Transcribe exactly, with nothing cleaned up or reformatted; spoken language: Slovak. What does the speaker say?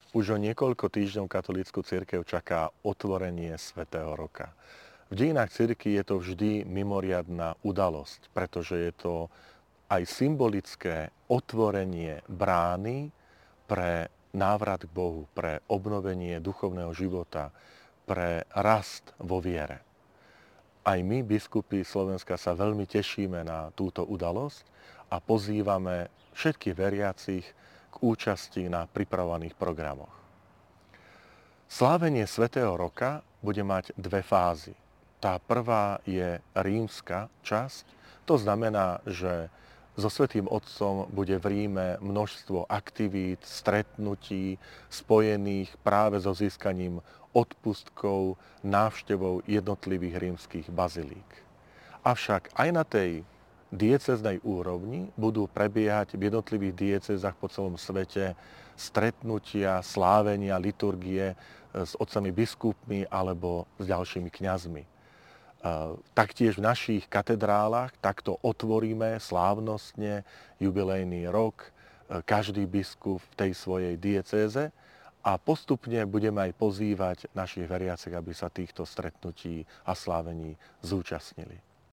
Už o niekoľko týždňov katolícku cirkev čaká otvorenie Svätého roka. V dejinách cirkvi je to vždy mimoriadna udalosť, pretože je to aj symbolické otvorenie brány pre návrat k Bohu, pre obnovenie duchovného života, pre rast vo viere. Aj my, biskupy Slovenska, sa veľmi tešíme na túto udalosť a pozývame všetkých veriacich k účasti na pripravovaných programoch. Slávenie Svätého roka bude mať dve fázy. Tá prvá je rímska časť, to znamená, že so Svätým Otcom bude v Ríme množstvo aktivít, stretnutí spojených práve so získaním odpustkov, návštevou jednotlivých rímskych bazilík. Avšak aj na tej diecéznej úrovni budú prebiehať v jednotlivých diecézach po celom svete stretnutia, slávenia, liturgie s otcami biskupmi alebo s ďalšími kňazmi. Taktiež v našich katedrálach takto otvoríme slávnostne jubilejný rok, každý biskup v tej svojej diecéze a postupne budeme aj pozývať našich veriacich, aby sa týchto stretnutí a slávení zúčastnili.